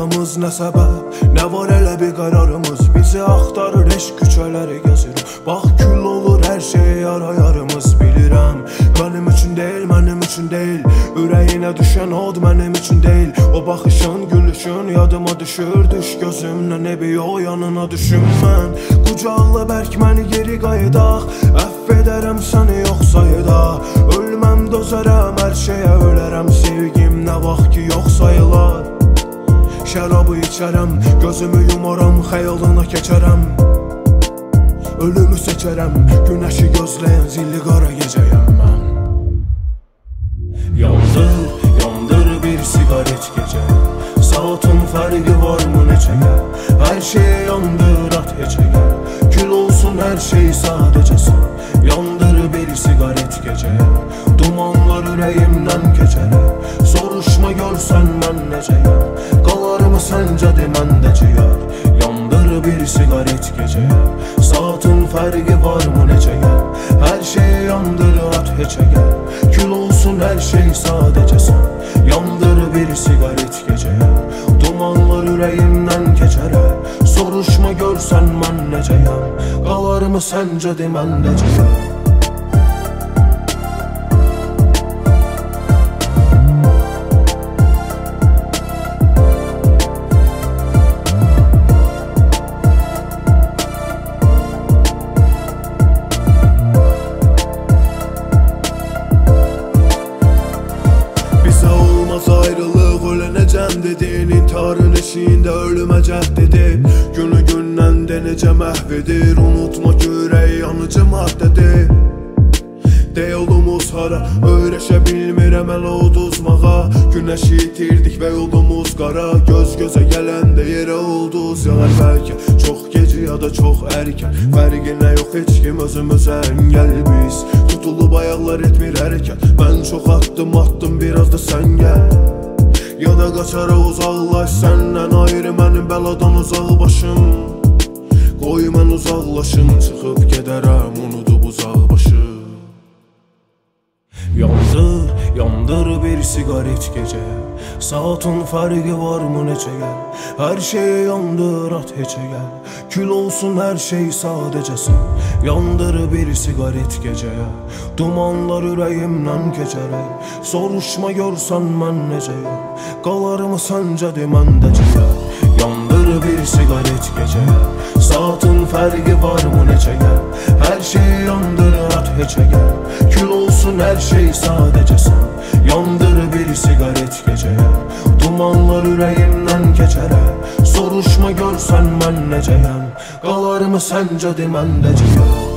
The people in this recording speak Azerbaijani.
ayağımız nə səbəb? Nə var elə bir qərarımız? Bizi axtarır eşq küçələri gəzir. Bax kül olur hər şey yarayarımız. Bilirəm mənim üçün deyil, mənim üçün deyil. Ürəyinə düşən od mənim üçün deyil. O baxışın, gülüşün yadıma düşür. Düş gözümlə nebi o yanına düşüm mən. Qucaqla bərk məni geri qayıdaq. Əff edərəm səni yox sayıda. Ölməm dözərəm hər şeyə ölərəm. Sevgim nə vaxt ki yox sayılar. Şərabı içərəm, gözümü yumaram, xəyalına keçərəm. Ölümü seçərəm, günəşi gözləyən zilli qara gecəyəm mən. Yandır, yandır bir sigaret gecə. Saatın fərqi varmı neçəyə? Hər şey yandır at heçəyə. Kül olsun hər şey sadəcəsən. Yandır bir sigaret gecəyə. Dumanlar ürəyimdən keçərə. Soruşma görsən mən necəyəm. Qalarımı səncə deməndəcəyər. Yandır bir sigaret gecəyə. Saatın fərqi varmı necəyə? Hər şey yandır at heçəyə. Kül olsun hər şey sadəcəsən. Yandır bir sigaret gecəyə. Dumanlar ürəyimdən keçərə. Soruşma görsən mən necəyəm. Qalarımı səncə deməndəcəyər. Ayrılıq ölənəcəm dedin. İntiharın eşiğində ölümə cəhd edib. Günü gündən də necə məhv edir. Unutma ki ürək yanıcı maddədir. De yolumuz hara, öyrəşə bilmirəm hələ uduzmağa. Günəşi itirdik və yolumuz qara. Göz gözə gələndə yerə ulduz yağar bəlkə. Çox gecə ya da çox erkən. Fərqinə yox heç kim özümüzə əngəl biz. Tutulub ayaqlar etmir hərəkət. Mən çox attım biraz da sən gəl. Ya da qaçara uzaqlaş səndən ayrı mənim bəladan uzaq başım. Qoy mən uzaqlaşım, çıxıb gedərəm unudub uzaq başı. Yandır, yandır bir sigaret gecəyə. Saatın fərqi varmı neçəyə? Hər şey yandır at heçəyə. Kül olsun hər şey sadəcəsən. Yandır bir sigaret gecəyə. Dumanlar ürəyimdən keçərək. Soruşma görsən mən necəyəm. Qalarımı səncə deməndəcəyər. Yandır bir sigaret gecəyə. Saatın fərqi varmı neçəyə? Hər şey yandır at heçəyə. Kül olsun hər şey sadəcəsən. Yandır bir sigaret gecəyə. Dumanlar ürəyimdən keçərə. Soruşma görsən mən necəyəm. Qalarımı səncə deməndəcəyəm.